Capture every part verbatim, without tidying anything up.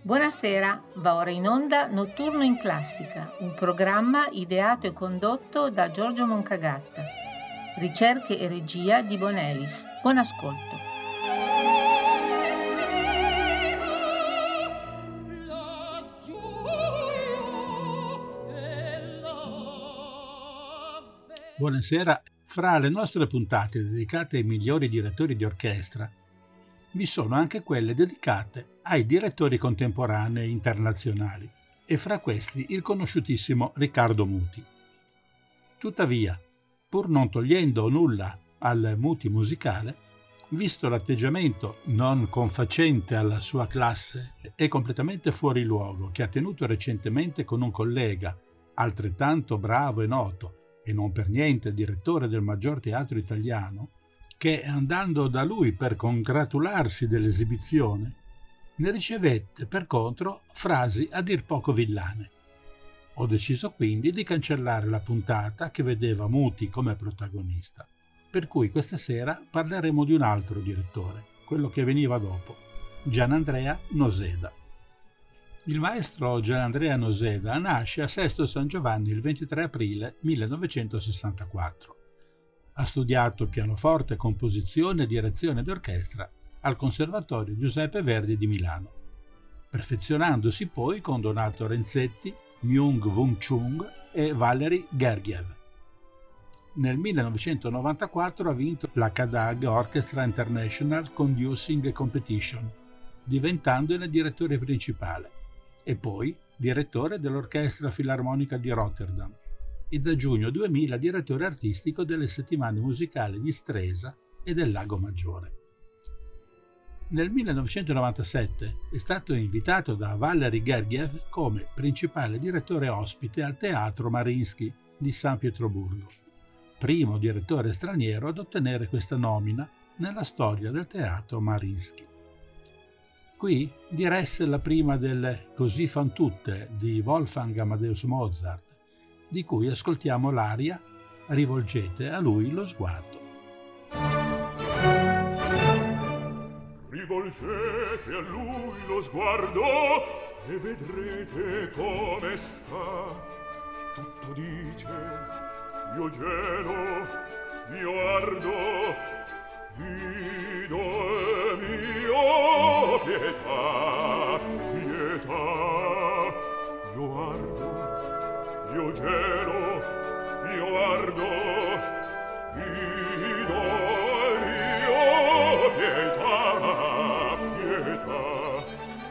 Buonasera, va ora in onda Notturno in Classica, un programma ideato e condotto da Giorgio Moncagatta. Ricerche e regia di Bonelis. Buon ascolto. Buonasera. Fra le nostre puntate dedicate ai migliori direttori di orchestra vi sono anche quelle dedicate ai direttori contemporanei internazionali e fra questi il conosciutissimo Riccardo Muti. Tuttavia, pur non togliendo nulla al Muti musicale, visto l'atteggiamento non confacente alla sua classe e completamente fuori luogo che ha tenuto recentemente con un collega altrettanto bravo e noto e non per niente direttore del maggior teatro italiano, che andando da lui per congratularsi dell'esibizione, ne ricevette per contro frasi a dir poco villane. Ho deciso quindi di cancellare la puntata che vedeva Muti come protagonista, per cui questa sera parleremo di un altro direttore, quello che veniva dopo, Gianandrea Noseda. Il maestro Gianandrea Noseda nasce a Sesto San Giovanni il ventitré aprile millenovecentosessantaquattro. Ha studiato pianoforte, composizione e direzione d'orchestra al Conservatorio Giuseppe Verdi di Milano, perfezionandosi poi con Donato Renzetti, Myung-Whun Chung e Valery Gergiev. Nel millenovecentonovantaquattro ha vinto la Kadag Orchestra International Conducing Competition, diventandone direttore principale, e poi direttore dell'Orchestra Filarmonica di Rotterdam e da giugno duemila direttore artistico delle settimane musicali di Stresa e del Lago Maggiore. Nel millenovecentonovantasette è stato invitato da Valery Gergiev come principale direttore ospite al Teatro Mariinsky di San Pietroburgo, primo direttore straniero ad ottenere questa nomina nella storia del Teatro Mariinsky. Qui diresse la prima delle Così fan tutte di Wolfgang Amadeus Mozart, di cui ascoltiamo l'aria Rivolgete a lui lo sguardo. Rivolgete a lui lo sguardo e vedrete come sta. Tutto dice, io gelo, io ardo, Ido e mio pietà, pietà, io ardo, io gelo, io ardo, Ido e mio pietà, pietà.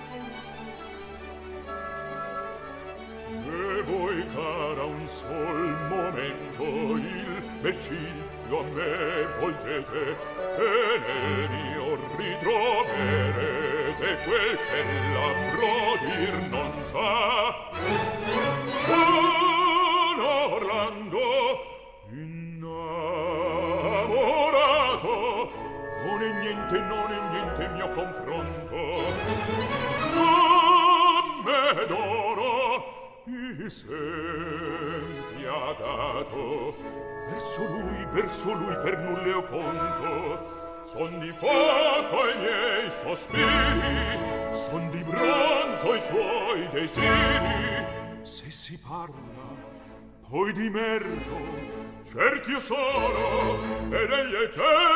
E voi cara un sol momento il bel a me volgete e nel mio ritroverete quel che l'abbro dir non sa. Con Orlando innamorato non è niente, non è niente mio confronto. A me d'oro mi sen piagato, verso lui, verso lui per nulla io conto. Son di fuoco i miei sospiri, son di bronzo i suoi desiri. Se si parla poi di merito, certo io sono ed egli è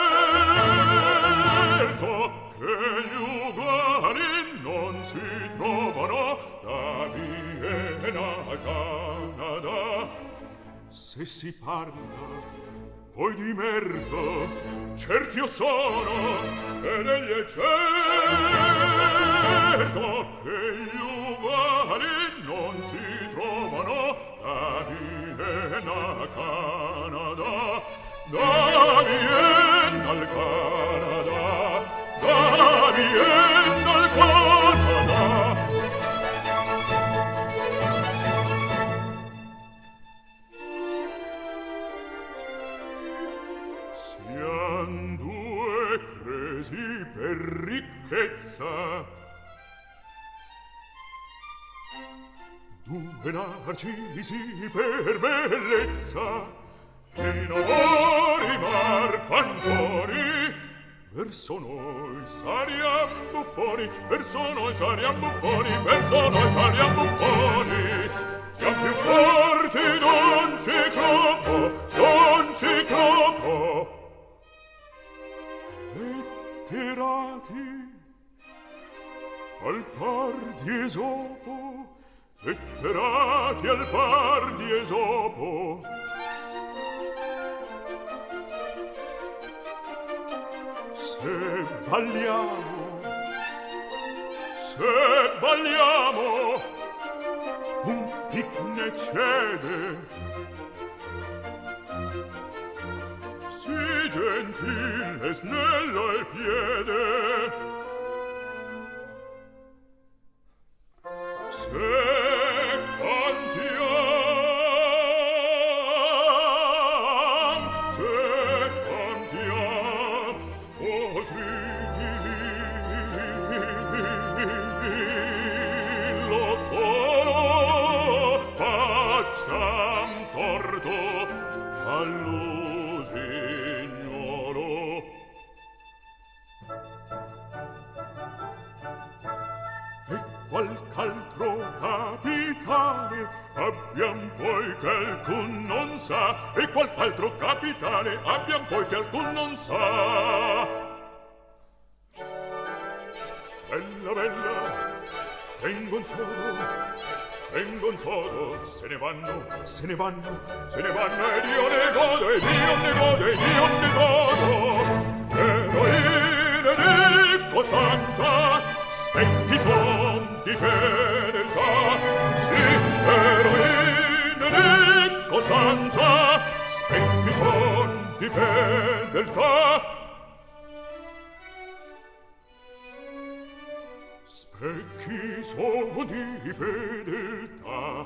certo che gli uguali non si trovano da Vienna a Canada. Se si parla poi di merito, certo io sono ed egli è certo che gli uguali non si trovano da Vienna a Canada, da Vienna al Canada, da Vienna al Canada. Sian due presi per ricchezza, due narcisi per bellezza, in amori marco ancori verso noi sariam buffoni, verso noi sariam buffoni, verso noi sariam buffoni. Siam più forti, non Ciclopo, non Ciclopo. E tirati al par di Esopo, e tirati al par di Esopo. Se balliamo, se balliamo, un pic ne cede. Si gentil e snello il piede. Se cantiamo, se cantiamo, lo solo facciam torto all'usignolo. E qualc'altro capitale abbiam poi che alcun non sa, e qualc'altro capitale abbiam poi che alcun non sa. Bella, bella, vengon sodo, vengon sodo, se ne vanno, se ne vanno, se ne vanno, ed io ne godo, ed io ne godo, ed io ne godo. Eroine di Costanza, specchi son di fedeltà. Sì, eroine di Costanza, specchi son di fedeltà. Specchi sono di fedeltà,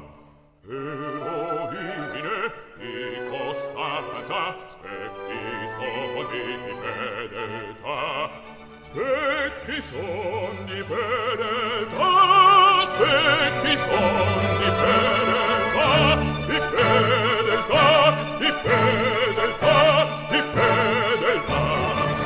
eroine di Costanza, specchi sono di fedeltà, specchi son di fedeltà, specchi son di fedeltà, di fedeltà, di fedeltà, di fedeltà.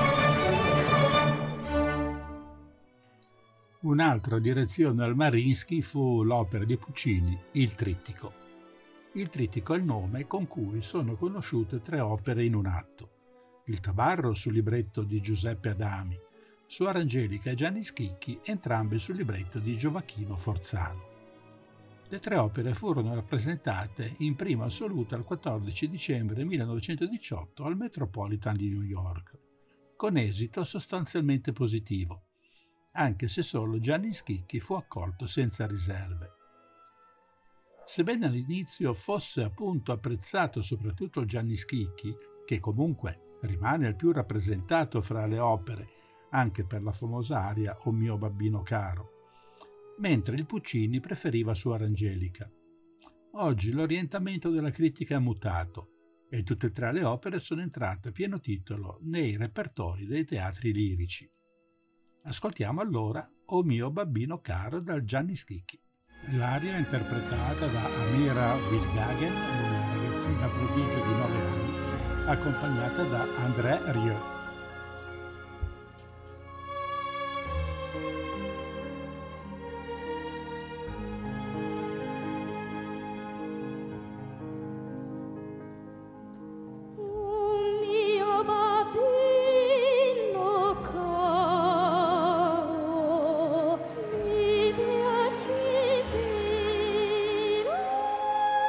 Un'altra direzione al Mariinsky fu l'opera di Puccini, Il Trittico. Il Trittico è il nome con cui sono conosciute tre opere in un atto. Il Tabarro sul libretto di Giuseppe Adami, Suor Angelica e Gianni Schicchi, entrambe sul libretto di Gioacchino Forzano. Le tre opere furono rappresentate in prima assoluta il quattordici dicembre millenovecentodiciotto al Metropolitan di New York, con esito sostanzialmente positivo, anche se solo Gianni Schicchi fu accolto senza riserve. Sebbene all'inizio fosse appunto apprezzato soprattutto Gianni Schicchi, che comunque rimane il più rappresentato fra le opere, anche per la famosa aria O mio babbino caro, mentre il Puccini preferiva Suor Angelica. Oggi l'orientamento della critica è mutato e tutte e tre le opere sono entrate a pieno titolo nei repertori dei teatri lirici. Ascoltiamo allora O mio babbino caro dal Gianni Schicchi. L'aria è interpretata da Amira Wildhagen, una ragazzina prodigio di nove anni, accompagnata da André Rieu.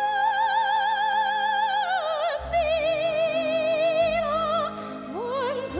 Von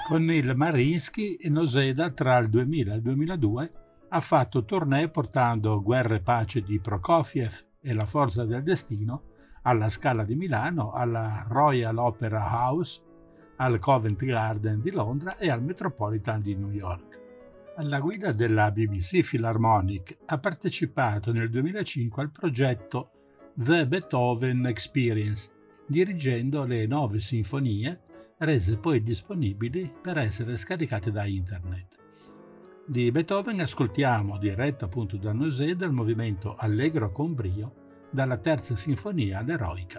Con il Mariinsky, Noseda tra il duemila e il duemiladue ha fatto tournée portando Guerra e pace di Prokofiev e La forza del destino alla Scala di Milano, alla Royal Opera House, al Covent Garden di Londra e al Metropolitan di New York. Alla guida della B B C Philharmonic ha partecipato nel duemilacinque al progetto The Beethoven Experience, dirigendo le nove sinfonie rese poi disponibili per essere scaricate da internet. Di Beethoven ascoltiamo, diretto appunto da Noseda, il movimento Allegro con brio, dalla terza sinfonia all'Eroica.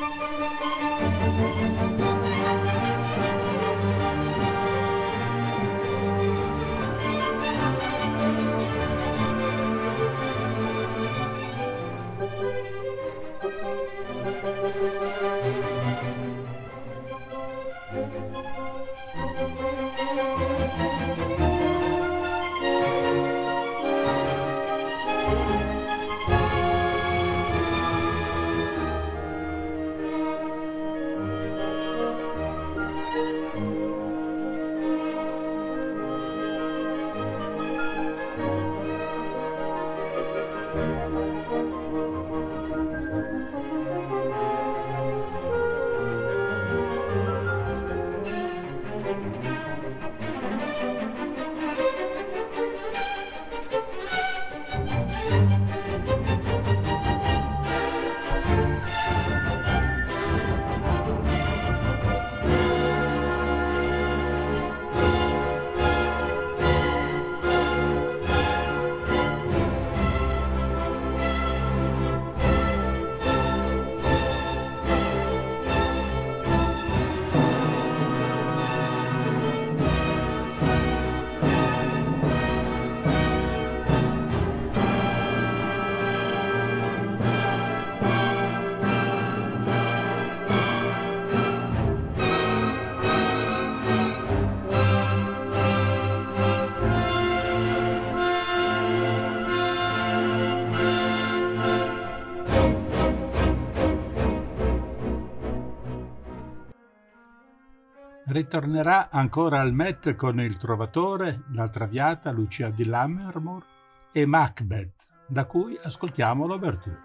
Ritornerà ancora al Met con Il Trovatore, La Traviata, Lucia di Lammermoor e Macbeth, da cui ascoltiamo l'ouverture.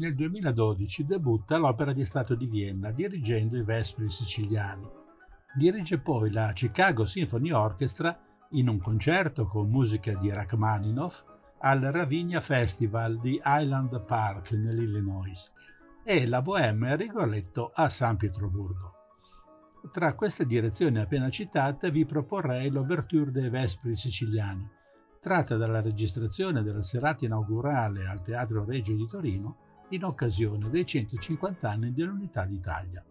Nel duemiladodici debutta all'Opera di Stato di Vienna dirigendo i Vespri siciliani. Dirige poi la Chicago Symphony Orchestra in un concerto con musica di Rachmaninoff al Ravinia Festival di Highland Park nell'Illinois e la Bohème Rigoletto a San Pietroburgo. Tra queste direzioni appena citate vi proporrei l'Ouverture dei Vespri siciliani, tratta dalla registrazione della serata inaugurale al Teatro Regio di Torino in occasione dei centocinquanta anni dell'Unità d'Italia.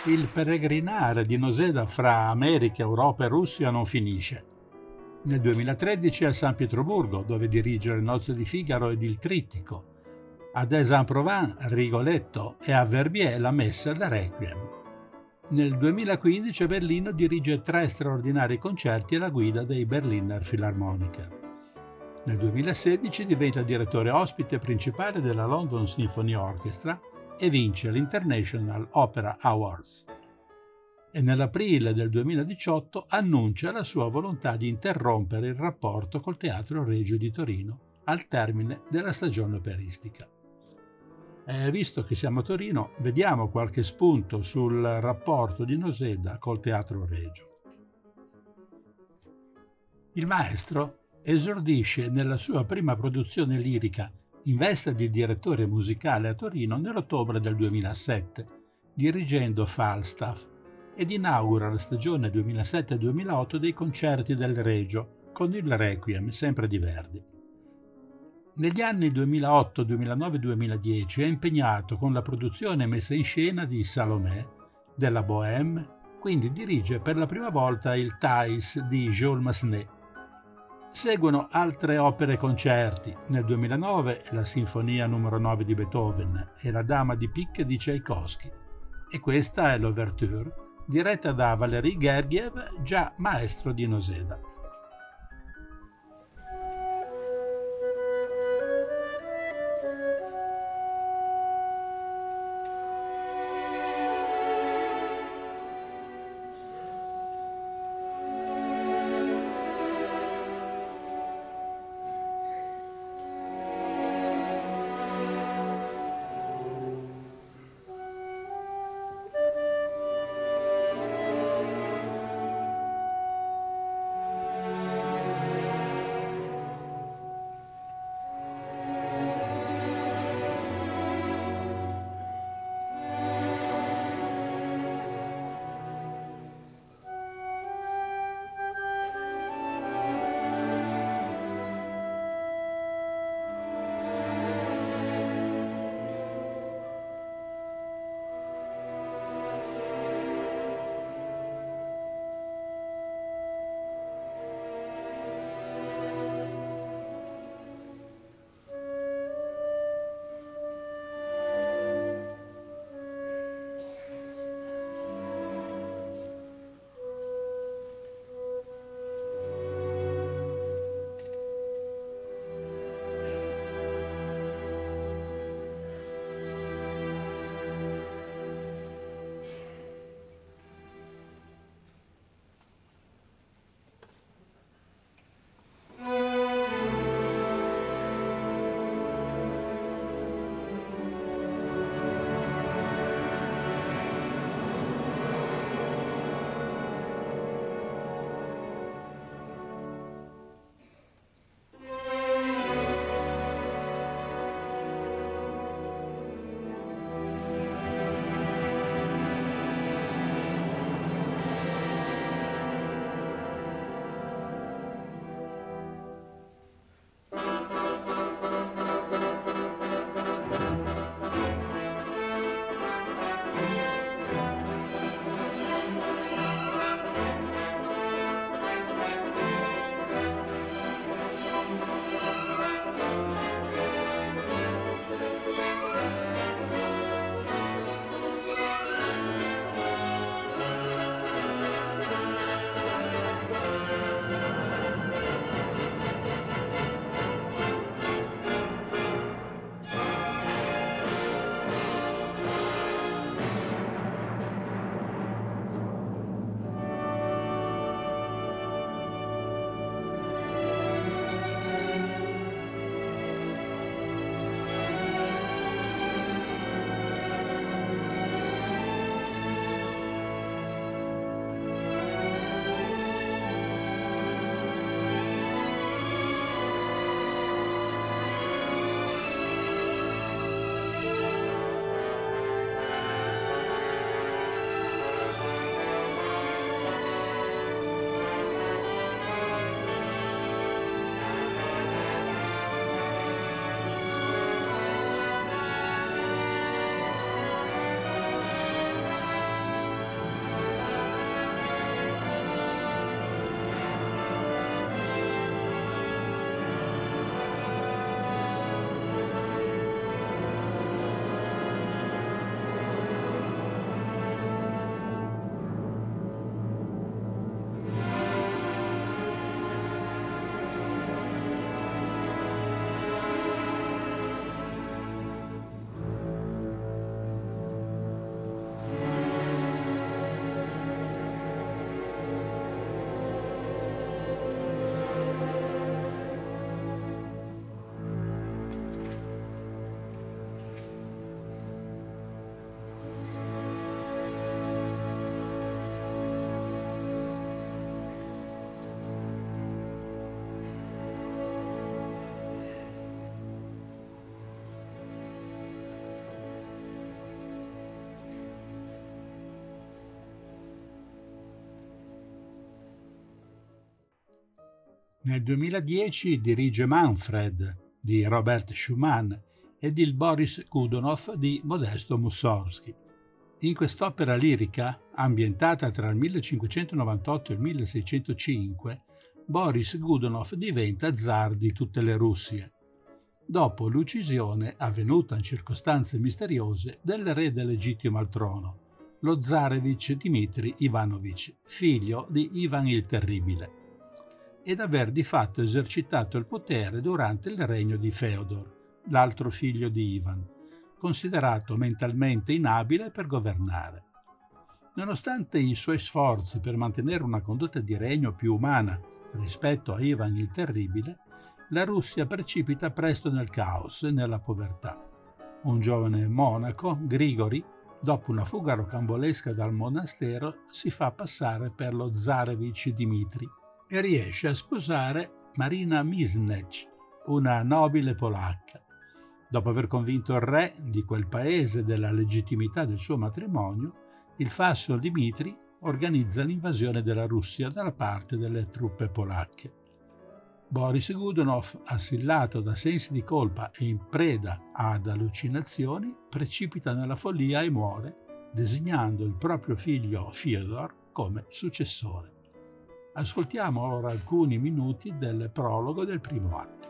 Il peregrinare di Noseda fra America, Europa e Russia non finisce. Nel duemilatredici a San Pietroburgo, dove dirige Le nozze di Figaro ed Il Trittico, ad Aix-en-Provence, Rigoletto e a Verbier la messa da Requiem. Nel duemilaquindici a Berlino dirige tre straordinari concerti alla guida dei Berliner Philharmoniker. Nel duemilasedici diventa direttore ospite principale della London Symphony Orchestra e vince l'International Opera Awards. E nell'aprile del duemiladiciotto annuncia la sua volontà di interrompere il rapporto col Teatro Regio di Torino al termine della stagione operistica. E visto che siamo a Torino, vediamo qualche spunto sul rapporto di Noseda col Teatro Regio. Il maestro esordisce nella sua prima produzione lirica in veste di direttore musicale a Torino nell'ottobre del duemilasette, dirigendo Falstaff, ed inaugura la stagione duemilasette duemilaotto dei concerti del Regio con il Requiem, sempre di Verdi. Negli anni duemilaotto, duemilanove e duemiladieci è impegnato con la produzione e messa in scena di Salomè, della Bohème, quindi dirige per la prima volta il Thais di Jules Massenet. Seguono altre opere e concerti. Nel duemilanove la Sinfonia numero nove di Beethoven e la Dama di picche di Tchaikovsky. E questa è l'Ouverture, diretta da Valery Gergiev, già maestro di Noseda. Nel duemiladieci dirige Manfred di Robert Schumann ed il Boris Godunov di Modesto Mussorgsky. In quest'opera lirica, ambientata tra il millecinquecentonovantotto e il milleseicentocinque, Boris Godunov diventa zar di tutte le Russie, dopo l'uccisione, avvenuta in circostanze misteriose, dell'erede legittimo al trono, lo zarevich Dmitri Ivanovich, figlio di Ivan il Terribile, ed aver di fatto esercitato il potere durante il regno di Feodor, l'altro figlio di Ivan, considerato mentalmente inabile per governare. Nonostante i suoi sforzi per mantenere una condotta di regno più umana rispetto a Ivan il Terribile, la Russia precipita presto nel caos e nella povertà. Un giovane monaco, Grigori, dopo una fuga rocambolesca dal monastero, si fa passare per lo zarevich Dmitri e riesce a sposare Marina Misnech, una nobile polacca. Dopo aver convinto il re di quel paese della legittimità del suo matrimonio, il falso Dmitri organizza l'invasione della Russia dalla parte delle truppe polacche. Boris Godunov, assillato da sensi di colpa e in preda ad allucinazioni, precipita nella follia e muore, designando il proprio figlio Fyodor come successore. Ascoltiamo ora alcuni minuti del prologo del primo atto.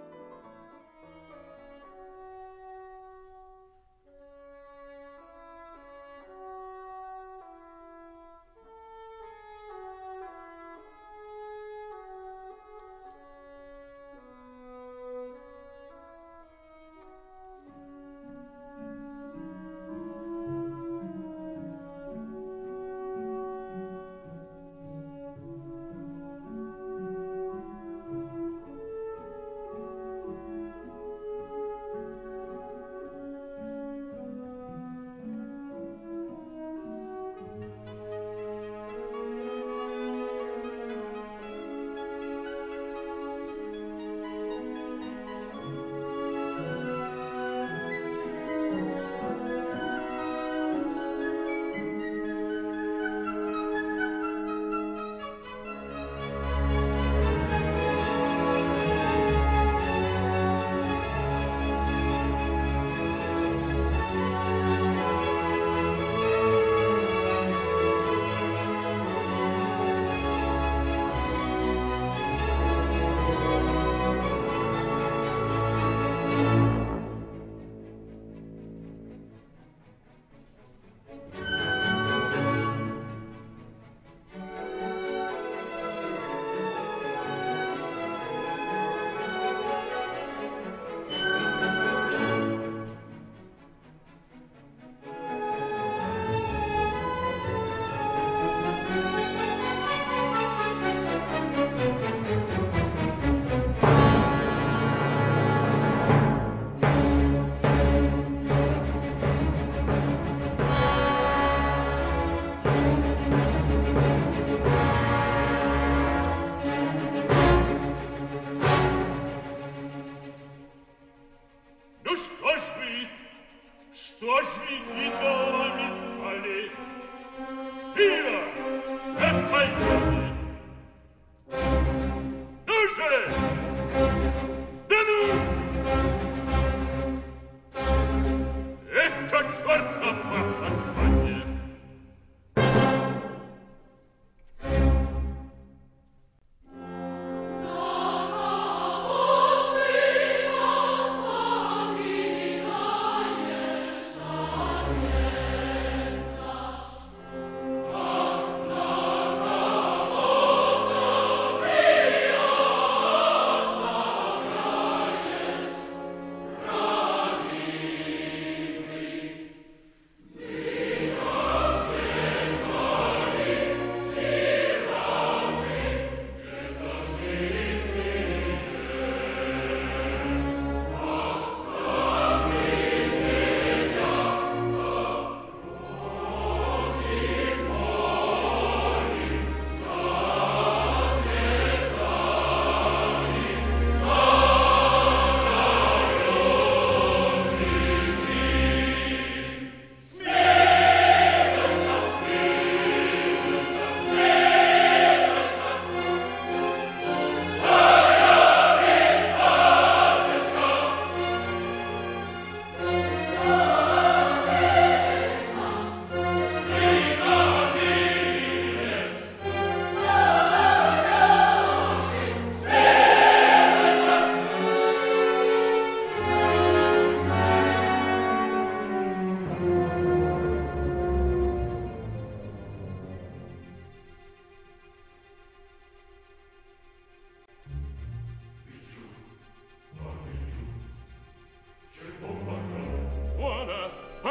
Oh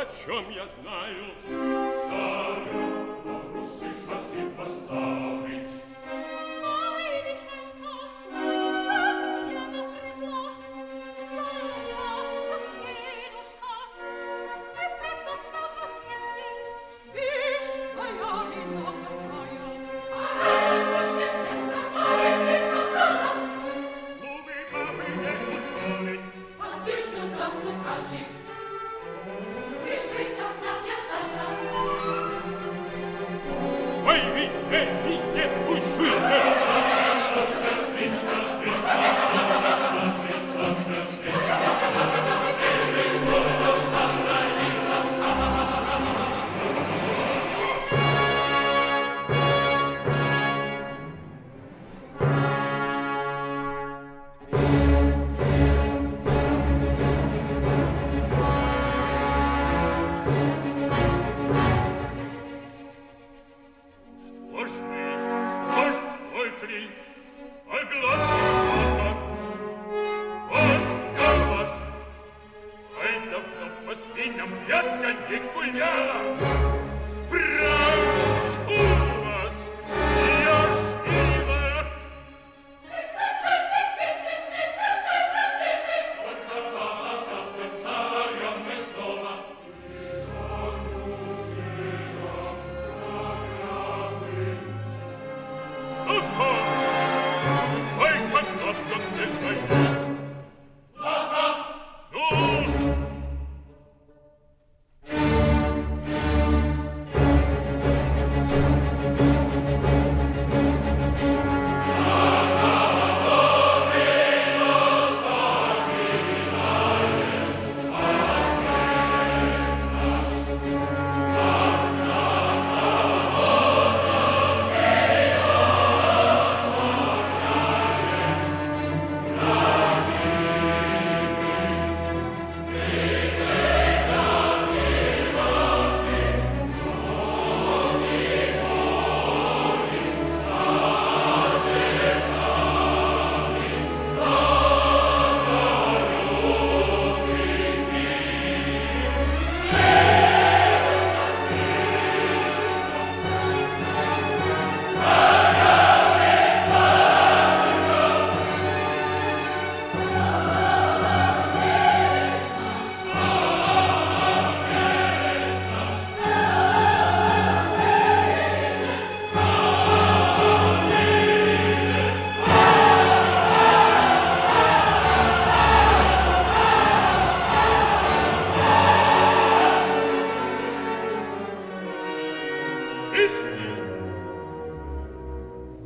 почем я знаю? Царя могу сыхать и поставить.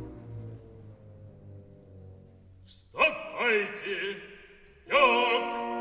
Вставайте, як